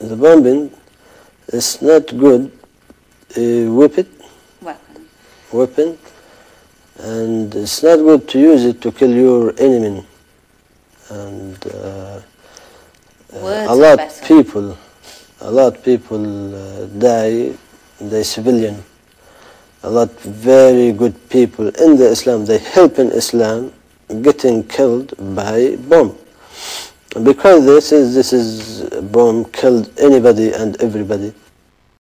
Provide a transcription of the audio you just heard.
the bombing is not good weapon, and it's not good to use it to kill your enemy. And a lot of people die, they civilian. A lot very good people in the Islam, they help in Islam, getting killed by bomb. Because this is bomb killed anybody and everybody.